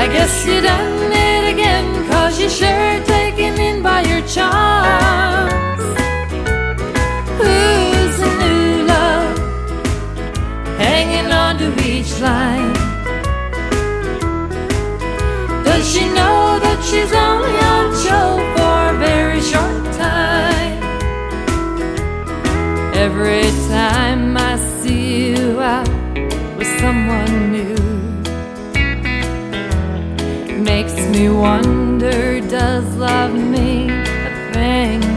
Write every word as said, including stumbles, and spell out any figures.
I guess you done it again, 'cause you're sure taken in by your charms. Who's a new love, hanging on to each line? Does she know that she's only on show for a very short time? Every time I see you out with someone new, makes me wonder, does love mean a thing